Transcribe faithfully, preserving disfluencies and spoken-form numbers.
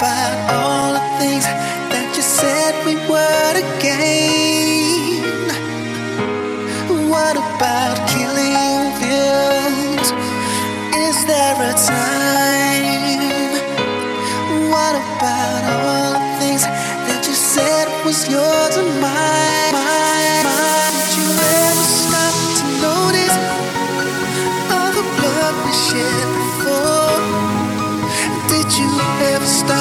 about all the things that you said we were to gain? What about killing feels? Is there a time? What about all the things that you said was yours and mine? mine, mine? Did you ever stop to notice all the blood we shed before? Did you ever stop